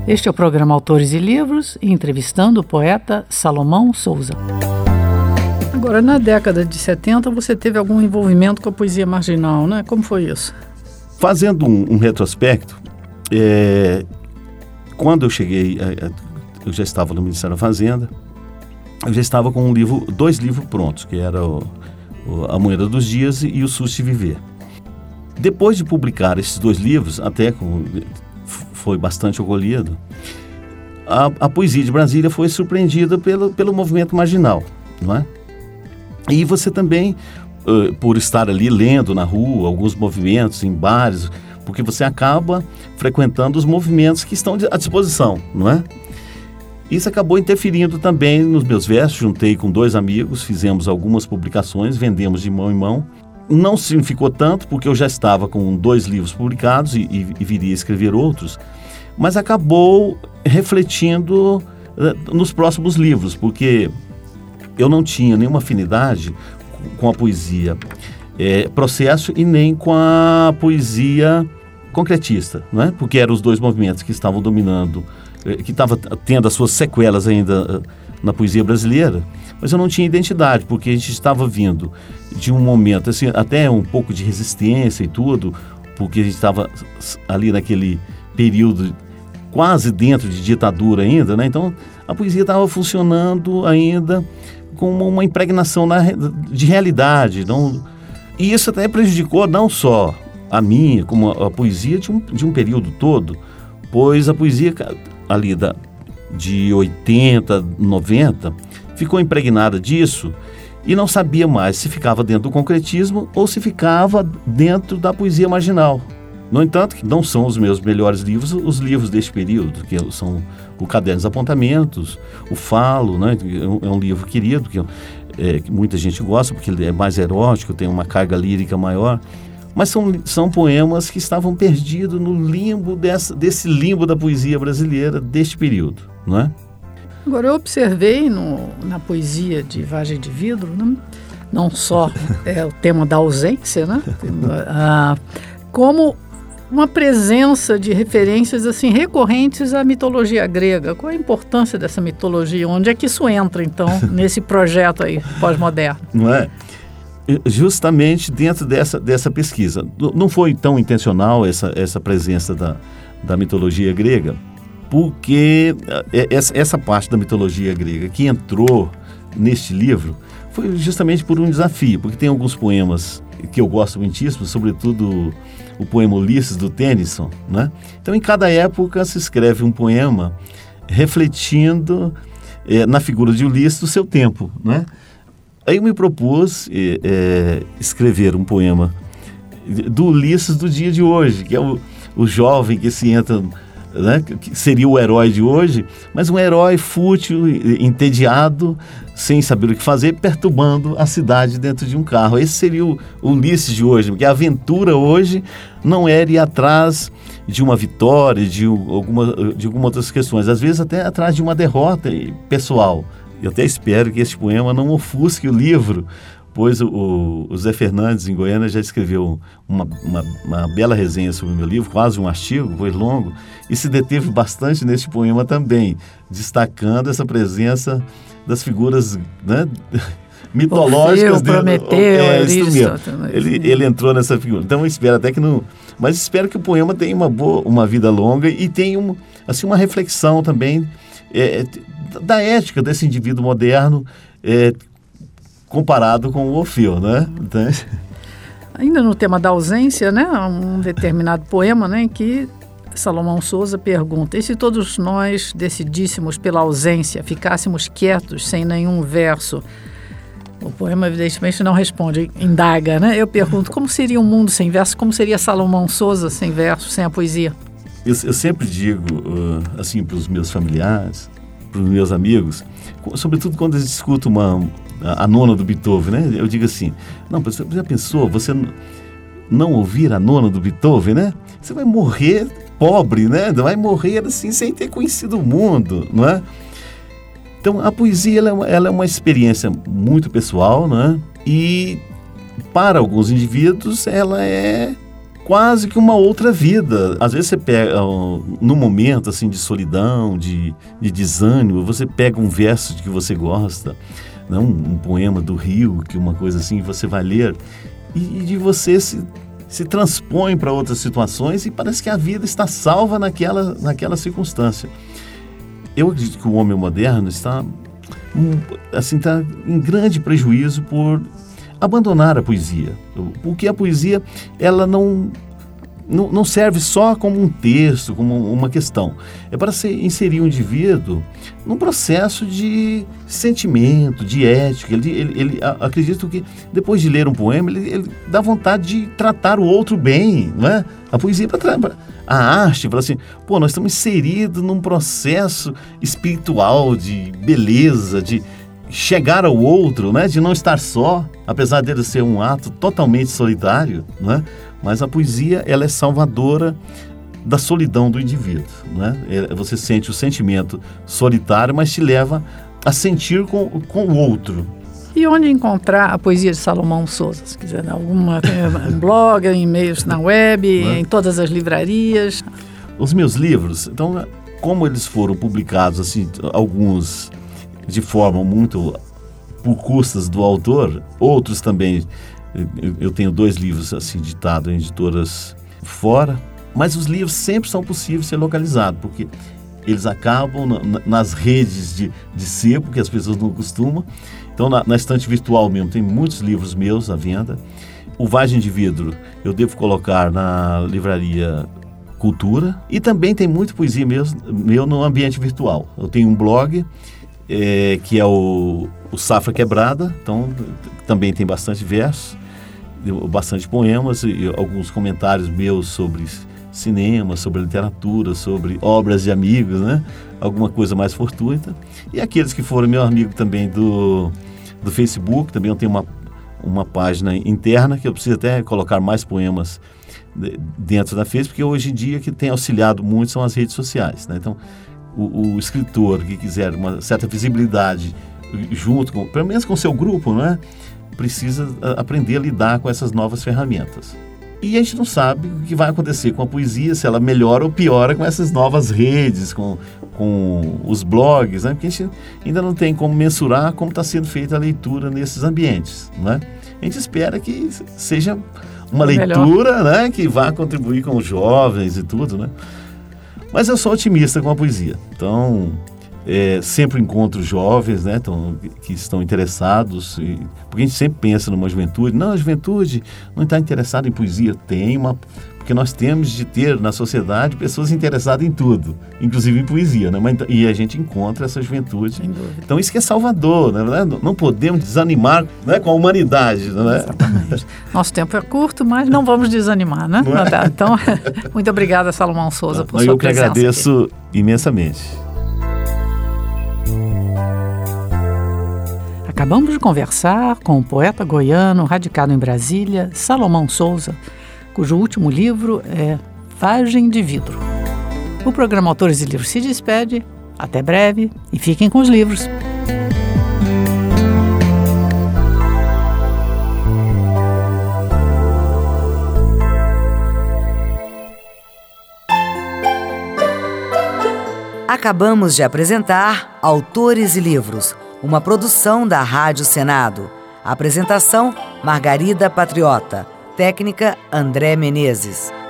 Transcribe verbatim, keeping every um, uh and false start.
Este é o programa Autores e Livros, entrevistando o poeta Salomão Souza. Agora, na década de setenta, você teve algum envolvimento com a poesia marginal, né? Como foi isso? Fazendo um, um retrospecto, é, quando eu cheguei, eu já estava no Ministério da Fazenda, eu já estava com um livro, dois livros prontos, que era o, o A Moeda dos Dias e o Susto de Viver. Depois de publicar esses dois livros, até com, foi bastante acolhido, a, a poesia de Brasília foi surpreendida pelo, pelo movimento marginal, não é? E você também, uh, por estar ali lendo na rua, alguns movimentos, em bares, porque você acaba frequentando os movimentos que estão à disposição, não é? Isso acabou interferindo também nos meus versos. Juntei com dois amigos, fizemos algumas publicações, vendemos de mão em mão. Não significou tanto, porque eu já estava com dois livros publicados e, e, e viria a escrever outros, mas acabou refletindo uh, nos próximos livros, porque eu não tinha nenhuma afinidade com a poesia é, processo e nem com a poesia concretista, não é? Porque eram os dois movimentos que estavam dominando, que estavam tendo as suas sequelas ainda na poesia brasileira, mas eu não tinha identidade, porque a gente estava vindo de um momento, assim, até um pouco de resistência e tudo, porque a gente estava ali naquele período quase dentro de ditadura ainda, né? Então a poesia estava funcionando ainda com uma impregnação na, de realidade. Não, e isso até prejudicou não só a minha, como a, a poesia de um, de um período todo, pois a poesia ali da, de oitenta, noventa, ficou impregnada disso e não sabia mais se ficava dentro do concretismo ou se ficava dentro da poesia marginal. No entanto, que não são os meus melhores livros, os livros deste período, que são o Caderno dos Apontamentos, o Falo, né? É um livro querido, que, é, que muita gente gosta, porque ele é mais erótico, tem uma carga lírica maior, mas são, são poemas que estavam perdidos no limbo, dessa, desse limbo da poesia brasileira, deste período, não é? Agora, eu observei no, na poesia de Vargem de Vidro, não, não só é, o tema da ausência, né? ah, como uma presença de referências assim recorrentes à mitologia grega. Qual a importância dessa mitologia? Onde é que isso entra, então, nesse projeto aí pós-moderno? Não é? Justamente dentro dessa, dessa pesquisa. Não foi tão intencional essa, essa presença da, da mitologia grega, porque essa, essa parte da mitologia grega que entrou neste livro foi justamente por um desafio, porque tem alguns poemas que eu gosto muitíssimo, sobretudo o poema Ulisses, do Tennyson, né? Então, em cada época se escreve um poema refletindo é, na figura de Ulisses do seu tempo, né? Aí eu me propus é, é, escrever um poema do Ulisses do dia de hoje, que é o, o jovem que se entra, né, que seria o herói de hoje, mas um herói fútil, entediado, sem saber o que fazer, perturbando a cidade dentro de um carro. Esse seria o Ulisses de hoje, porque a aventura hoje não era ir atrás de uma vitória, de alguma, de algumas outras questões, às vezes até atrás de uma derrota pessoal. Eu até espero que este poema não ofusque o livro, pois o, o, o Zé Fernandes, em Goiânia, já escreveu uma, uma, uma bela resenha sobre o meu livro, quase um artigo, foi longo, e se deteve bastante neste poema também, destacando essa presença das figuras, né, mitológicas. Orfeu, Prometeu, é, isso mesmo. Ele, ele entrou nessa figura. Então eu espero até que não... Mas espero que o poema tenha uma, boa, uma vida longa e tenha um, assim, uma reflexão também é, da ética desse indivíduo moderno, é, comparado com o Orfeu, né? Então... Ainda no tema da ausência, né? Um determinado poema, né, em que Salomão Souza pergunta: e se todos nós decidíssemos pela ausência, ficássemos quietos, sem nenhum verso? O poema, evidentemente, não responde, indaga, né? Eu pergunto, como seria um mundo sem verso? Como seria Salomão Souza sem verso, sem a poesia? Eu, eu sempre digo, uh, assim, para os meus familiares, para os meus amigos, sobretudo quando eles discutem uma, a, a nona do Beethoven, né? Eu digo assim, não, você já pensou, você não ouvir a nona do Beethoven, né? Você vai morrer pobre, né? Vai morrer assim sem ter conhecido o mundo, não é? Então, a poesia ela é, uma, ela é uma experiência muito pessoal, né? E para alguns indivíduos ela é quase que uma outra vida. Às vezes você pega, num momento assim de solidão, de, de desânimo, você pega um verso de que você gosta, né? um, um poema do Rio, que uma coisa assim, você vai ler, e, e de você se, se transpõe para outras situações e parece que a vida está salva naquela, naquela circunstância. Eu acredito que o homem moderno está, assim, está em grande prejuízo por abandonar a poesia, porque a poesia ela não, não, não serve só como um texto, como uma questão. É para se inserir o indivíduo num processo de sentimento, de ética. Ele, ele, ele acredito que depois de ler um poema, ele, ele dá vontade de tratar o outro bem, não é? A poesia para a arte, para assim, pô, nós estamos inseridos num processo espiritual de beleza, de chegar ao outro, né? De não estar só, apesar dele ser um ato totalmente solitário, né? Mas a poesia, ela é salvadora da solidão do indivíduo, né? Você sente o sentimento solitário, mas te leva a sentir com, com o outro. E onde encontrar a poesia de Salomão Souza? Se quiser dar alguma um blog, e-mails na web, né? Em todas as livrarias. Os meus livros, então, como eles foram publicados, assim, alguns de forma muito por custas do autor, outros também, eu, eu tenho dois livros assim editados em editoras fora, mas os livros sempre são possíveis de ser localizados, porque eles acabam na, nas redes de, de sebo, que as pessoas não costumam. Então, na, na estante virtual mesmo, tem muitos livros meus à venda. O Vagem de Vidro, eu devo colocar na livraria Cultura. E também tem muita poesia meu, meu no ambiente virtual. Eu tenho um blog, é, que é o, o Safra Quebrada, então também tem bastante versos, bastante poemas e alguns comentários meus sobre cinema, sobre literatura, sobre obras de amigos, né? Alguma coisa mais fortuita. E aqueles que foram meu amigo também do, do Facebook, também eu tenho uma, uma página interna que eu preciso até colocar mais poemas de, dentro da Facebook, porque hoje em dia que tem auxiliado muito são as redes sociais, né? Então, o, o escritor que quiser uma certa visibilidade junto com, pelo menos com o seu grupo, né? Precisa aprender a lidar com essas novas ferramentas. E a gente não sabe o que vai acontecer com a poesia, se ela melhora ou piora com essas novas redes, com, com os blogs, né? Porque a gente ainda não tem como mensurar como está sendo feita a leitura nesses ambientes, né? A gente espera que seja uma leitura, né, que vá contribuir com os jovens e tudo, né? Mas eu sou otimista com a poesia, então é, sempre encontro jovens, né, tão, que estão interessados, e, porque a gente sempre pensa numa juventude, não, a juventude não está interessada em poesia, tem uma, porque nós temos de ter na sociedade pessoas interessadas em tudo, inclusive em poesia, né, mas, e a gente encontra essa juventude, então isso que é salvador, né, não podemos desanimar, né, com a humanidade, né? Exatamente. Nosso tempo é curto, mas não vamos desanimar, né? É? Então, muito obrigada, Salomão Souza, por não, sua eu presença. Eu que agradeço aqui imensamente. Acabamos de conversar com o poeta goiano radicado em Brasília, Salomão Souza, cujo último livro é Vagem de Vidro. O programa Autores e Livros se despede. Até breve e fiquem com os livros. Acabamos de apresentar Autores e Livros, uma produção da Rádio Senado. Apresentação, Margarida Patriota. Técnica, André Menezes.